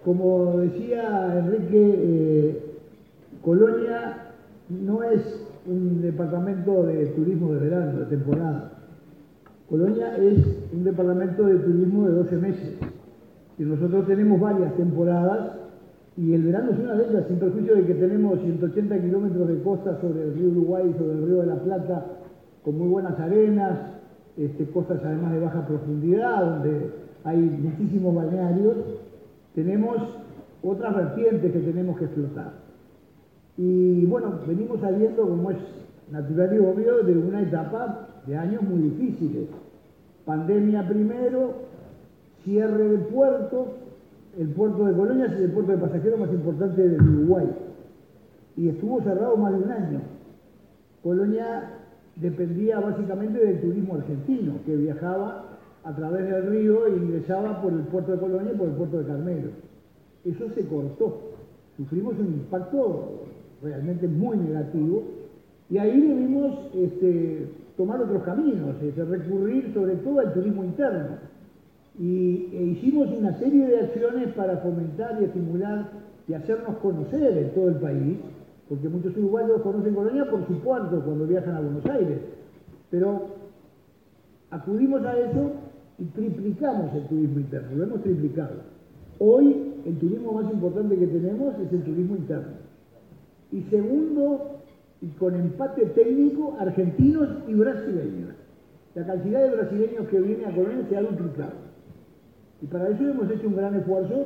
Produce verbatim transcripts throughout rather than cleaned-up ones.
Como decía Enrique, eh, Colonia no es un departamento de turismo de verano, de temporada. Colonia es un departamento de turismo de doce meses. Y nosotros tenemos varias temporadas y el verano es una de ellas, sin perjuicio de que tenemos ciento ochenta kilómetros de costa sobre el río Uruguay, sobre el río de la Plata, con muy buenas arenas, este, costas además de baja profundidad, donde hay muchísimos balnearios. Tenemos otras vertientes que tenemos que explotar. Y bueno, venimos saliendo, como es natural y obvio, de una etapa de años muy difíciles. Pandemia primero, cierre de puertos. El puerto de Colonia es el puerto de pasajeros más importante del Uruguay. Y estuvo cerrado más de un año. Colonia dependía básicamente del turismo argentino, que viajaba a través del río e ingresaba por el puerto de Colonia y por el puerto de Carmelo. Eso se cortó. Sufrimos un impacto realmente muy negativo y ahí debimos este, tomar otros caminos, este, recurrir sobre todo al turismo interno. Y e hicimos una serie de acciones para fomentar y estimular y hacernos conocer en todo el país, porque muchos uruguayos conocen Colonia por su puerto cuando viajan a Buenos Aires, pero acudimos a eso y triplicamos el turismo interno, lo hemos triplicado. Hoy el turismo más importante que tenemos es el turismo interno. Y segundo, y con empate técnico, argentinos y brasileños. La cantidad de brasileños que vienen a Colonia se ha duplicado. Y para eso hemos hecho un gran esfuerzo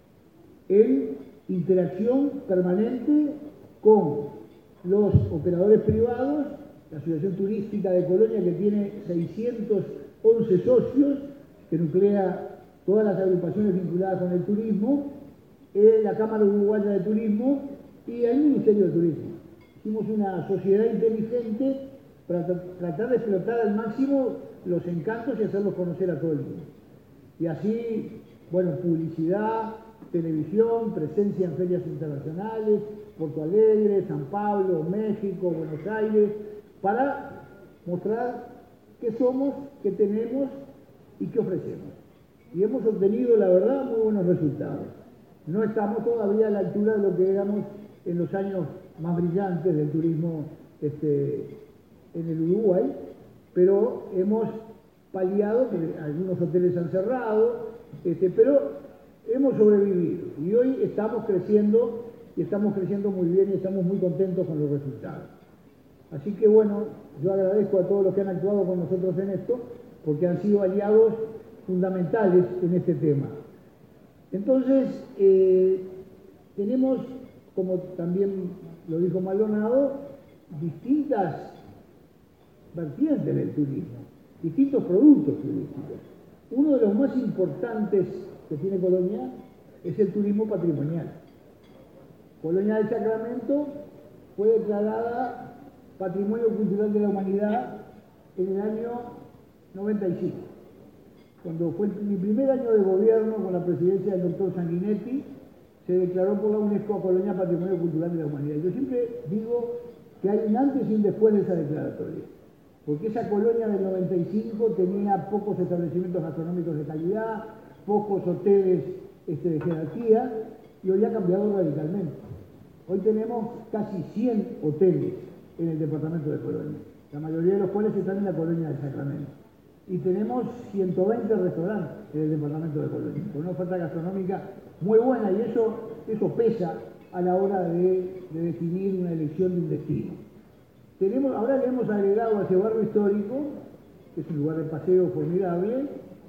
en interacción permanente con los operadores privados, la Asociación Turística de Colonia, que tiene seiscientos once socios, que nuclea todas las agrupaciones vinculadas con el turismo, la Cámara Uruguaya de Turismo y el Ministerio de Turismo. Hicimos una sociedad inteligente para tratar de explotar al máximo los encantos y hacerlos conocer a todo el mundo. Y así, bueno, publicidad, televisión, presencia en ferias internacionales, Porto Alegre, San Pablo, México, Buenos Aires, para mostrar qué somos, qué tenemos y qué ofrecemos. Y hemos obtenido, la verdad, muy buenos resultados. No estamos todavía a la altura de lo que éramos en los años más brillantes del turismo este, en el Uruguay, pero hemos paliado, que algunos hoteles han cerrado, este, pero hemos sobrevivido. Y hoy estamos creciendo, y estamos creciendo muy bien y estamos muy contentos con los resultados. Así que bueno, yo agradezco a todos los que han actuado con nosotros en esto, porque han sido aliados fundamentales en este tema. Entonces, eh, tenemos, como también lo dijo Maldonado, distintas vertientes del turismo, distintos productos turísticos. Uno de los más importantes que tiene Colonia es el turismo patrimonial. Colonia del Sacramento fue declarada Patrimonio Cultural de la Humanidad en el año noventa y cinco. Cuando fue mi primer año de gobierno con la presidencia del doctor Sanguinetti, se declaró por la UNESCO a Colonia Patrimonio Cultural de la Humanidad. Yo siempre digo que hay un antes y un después de esa declaratoria, porque esa colonia del noventa y cinco tenía pocos establecimientos gastronómicos de calidad, pocos hoteles este, de jerarquía, y hoy ha cambiado radicalmente. Hoy tenemos casi cien hoteles en el departamento de Colonia, la mayoría de los cuales están en la colonia del Sacramento. Y tenemos ciento veinte restaurantes en el departamento de Colonia, con una oferta gastronómica muy buena, y eso, eso pesa a la hora de, de definir una elección de un destino. Tenemos, ahora le hemos agregado a ese barrio histórico, que es un lugar de paseo formidable,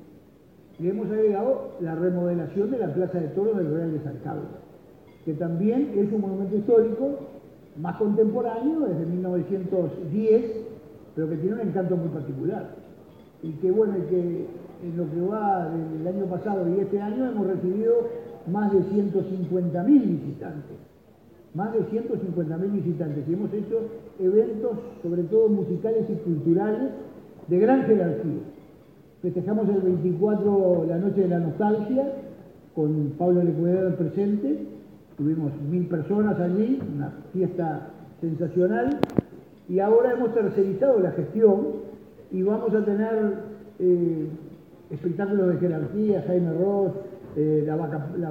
le hemos agregado la remodelación de la Plaza de Toros del Real de San Carlos, que también es un monumento histórico más contemporáneo, desde mil novecientos diez, pero que tiene un encanto muy particular. Y que bueno, que en lo que va del año pasado y este año hemos recibido más de ciento cincuenta mil visitantes. Más de ciento cincuenta mil visitantes. Y hemos hecho eventos, sobre todo musicales y culturales, de gran jerarquía. Festejamos el veinticuatro la Noche de la Nostalgia, con Pablo Lecuedero presente. Tuvimos mil personas allí, una fiesta sensacional. Y ahora hemos tercerizado la gestión y vamos a tener eh, espectáculos de jerarquía, Jaime Ross, eh, la, vaca, la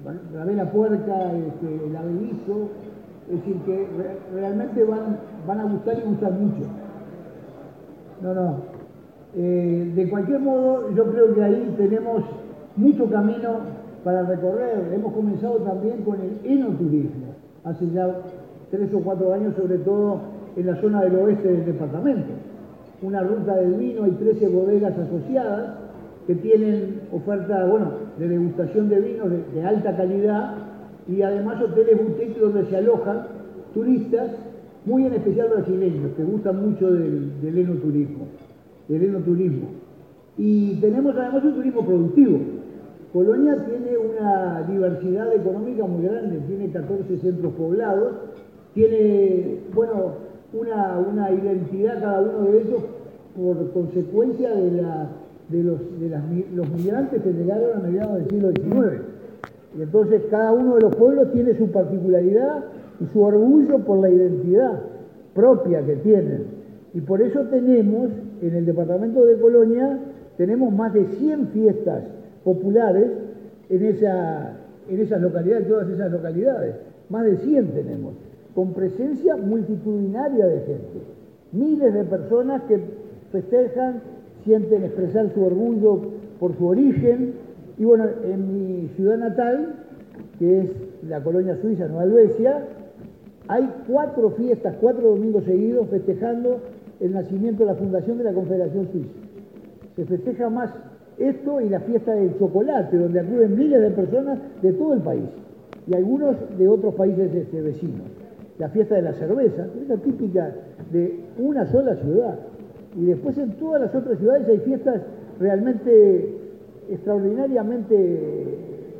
la vela puerca, este, el averizo, es decir, que re, realmente van, van a gustar y gustar mucho. No, no. Eh, de cualquier modo, yo creo que ahí tenemos mucho camino para recorrer. Hemos comenzado también con el enoturismo, hace ya tres o cuatro años, sobre todo en la zona del oeste del departamento. Una ruta del vino, hay trece bodegas asociadas que tienen oferta, bueno, de degustación de vinos de, de alta calidad y además hoteles boutique donde se alojan turistas, muy en especial brasileños, que gustan mucho del, del enoturismo, del enoturismo. Y tenemos además un turismo productivo. Colonia tiene una diversidad económica muy grande, tiene catorce centros poblados, tiene, bueno, una, una identidad cada uno de ellos por consecuencia de, la, de, los, de las, los migrantes que llegaron a mediados del siglo diecinueve. Y entonces cada uno de los pueblos tiene su particularidad y su orgullo por la identidad propia que tienen. Y por eso tenemos, en el departamento de Colonia, tenemos más de cien fiestas populares en, esa, en esas localidades, todas esas localidades. Más de cien tenemos, con presencia multitudinaria de gente. Miles de personas que festejan, sienten expresar su orgullo por su origen. Y bueno, en mi ciudad natal, que es la colonia suiza Nueva Helvecia, hay cuatro fiestas, cuatro domingos seguidos festejando el nacimiento de la fundación de la Confederación Suiza. Se festeja más esto y la fiesta del chocolate, donde acuden miles de personas de todo el país y algunos de otros países este, vecinos. La fiesta de la cerveza, que es la típica de una sola ciudad. Y después en todas las otras ciudades hay fiestas realmente extraordinariamente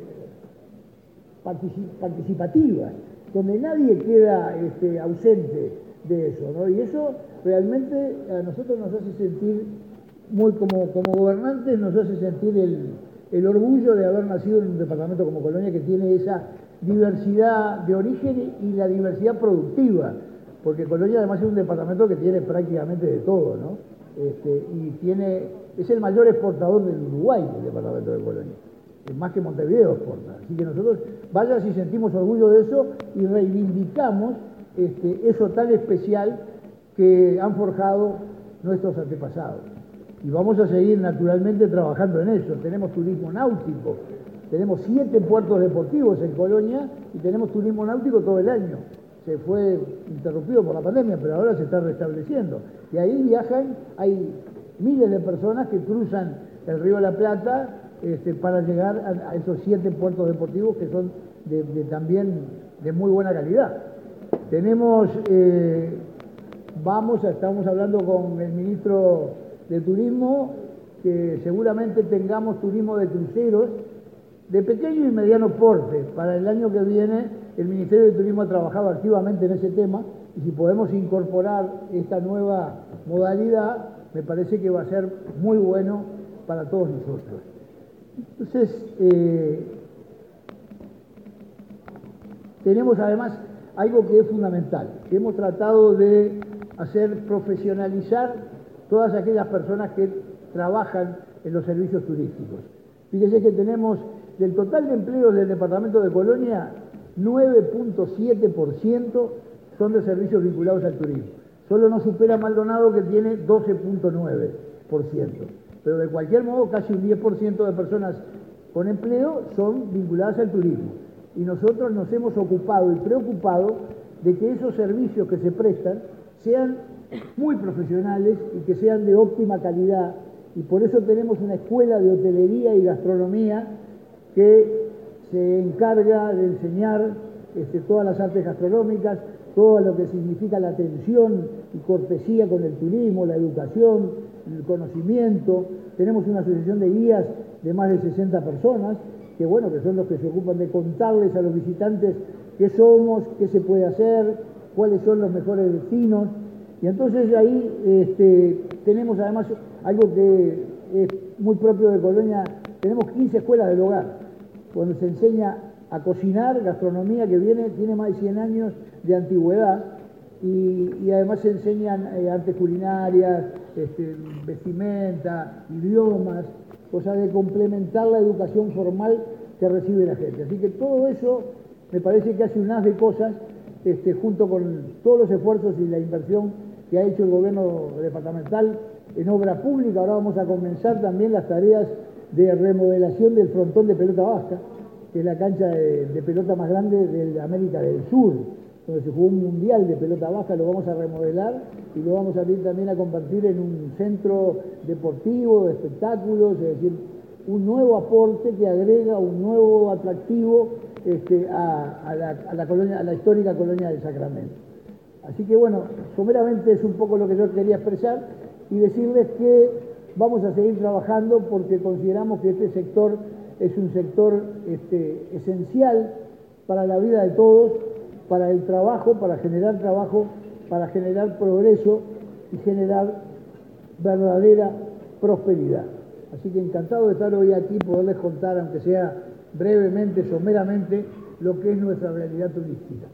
participativas, donde nadie queda este, ausente de eso, ¿no? Y eso realmente a nosotros nos hace sentir, muy como, como gobernantes, nos hace sentir el, el orgullo de haber nacido en un departamento como Colonia, que tiene esa diversidad de origen y la diversidad productiva, porque Colonia además es un departamento que tiene prácticamente de todo, ¿no? Este, y tiene, es el mayor exportador del Uruguay, el departamento de Colonia, es más que Montevideo exporta. Así que nosotros, vaya si sentimos orgullo de eso y reivindicamos este, eso tan especial que han forjado nuestros antepasados. Y vamos a seguir naturalmente trabajando en eso. Tenemos turismo náutico, tenemos siete puertos deportivos en Colonia y tenemos turismo náutico todo el año. Se fue interrumpido por la pandemia, pero ahora se está restableciendo. Y ahí viajan, hay miles de personas que cruzan el río de la Plata este, para llegar a, a esos siete puertos deportivos que son de, de, también de muy buena calidad. Tenemos, eh, vamos, a, estamos hablando con el ministro de Turismo, que seguramente tengamos turismo de cruceros de pequeño y mediano porte. Para el año que viene el Ministerio de Turismo ha trabajado activamente en ese tema y si podemos incorporar esta nueva modalidad, me parece que va a ser muy bueno para todos nosotros. Entonces, eh, tenemos además algo que es fundamental, que hemos tratado de hacer profesionalizar todas aquellas personas que trabajan en los servicios turísticos. Fíjense que tenemos, del total de empleos del departamento de Colonia, nueve punto siete por ciento son de servicios vinculados al turismo. Solo nos supera Maldonado, que tiene doce punto nueve por ciento. Pero de cualquier modo, casi un diez por ciento de personas con empleo son vinculadas al turismo. Y nosotros nos hemos ocupado y preocupado de que esos servicios que se prestan sean muy profesionales y que sean de óptima calidad. Y por eso tenemos una escuela de hotelería y gastronomía que se encarga de enseñar este, todas las artes gastronómicas, todo lo que significa la atención y cortesía con el turismo, la educación, el conocimiento. Tenemos una asociación de guías de más de sesenta personas, que bueno, que son los que se ocupan de contarles a los visitantes qué somos, qué se puede hacer, cuáles son los mejores destinos. Y entonces ahí este, tenemos además algo que es muy propio de Colonia, tenemos quince escuelas del hogar, donde se enseña a cocinar, gastronomía que viene, tiene más de cien años de antigüedad, y, y además se enseñan eh, artes culinarias, este, vestimenta, idiomas, cosa de complementar la educación formal que recibe la gente. Así que todo eso me parece que hace un haz de cosas, este, junto con todos los esfuerzos y la inversión que ha hecho el gobierno departamental en obra pública. Ahora vamos a comenzar también las tareas de remodelación del frontón de pelota vasca, que es la cancha de, de pelota más grande de América del Sur, donde se jugó un mundial de pelota vasca. Lo vamos a remodelar y lo vamos a ir también a convertir en un centro deportivo, de espectáculos, es decir, un nuevo aporte que agrega un nuevo atractivo este, a, a, la, a, la colonia, a la histórica colonia del Sacramento. Así que bueno, someramente es un poco lo que yo quería expresar y decirles que vamos a seguir trabajando porque consideramos que este sector es un sector este, esencial para la vida de todos, para el trabajo, para generar trabajo, para generar progreso y generar verdadera prosperidad. Así que encantado de estar hoy aquí, poderles contar, aunque sea brevemente, someramente, lo que es nuestra realidad turística.